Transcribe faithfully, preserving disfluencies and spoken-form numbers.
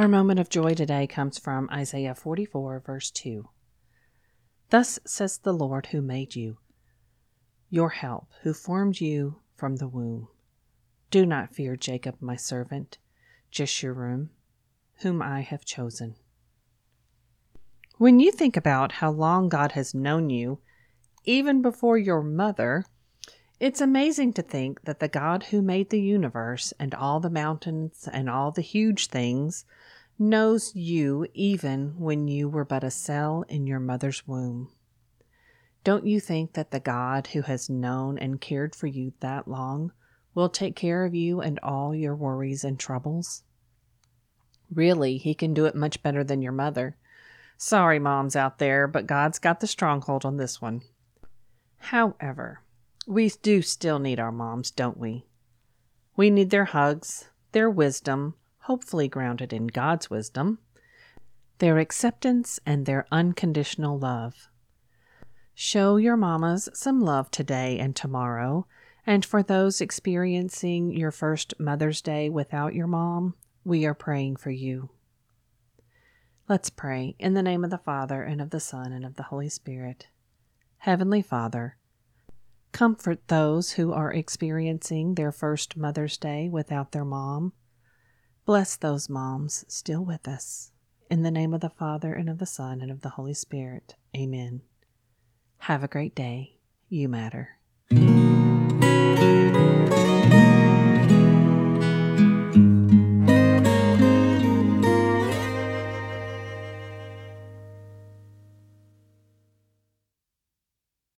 Our moment of joy today comes from Isaiah forty-four, verse two. Thus says the Lord who made you, your help, who formed you from the womb. Do not fear Jacob, my servant, Jeshurun, whom I have chosen. When you think about how long God has known you, even before your mother, it's amazing to think that the God who made the universe and all the mountains and all the huge things knows you even when you were but a cell in your mother's womb. Don't you think that the God who has known and cared for you that long will take care of you and all your worries and troubles? Really, he can do it much better than your mother. Sorry, moms out there, but God's got the stronghold on this one. However, we do still need our moms, don't we? We need their hugs, their wisdom, hopefully grounded in God's wisdom, their acceptance, and their unconditional love. Show your mamas some love today and tomorrow, and for those experiencing your first Mother's Day without your mom, we are praying for you. Let's pray in the name of the Father, and of the Son, and of the Holy Spirit. Heavenly Father, comfort those who are experiencing their first Mother's Day without their mom. Bless those moms still with us. In the name of the Father, and of the Son, and of the Holy Spirit. Amen. Have a great day. You matter.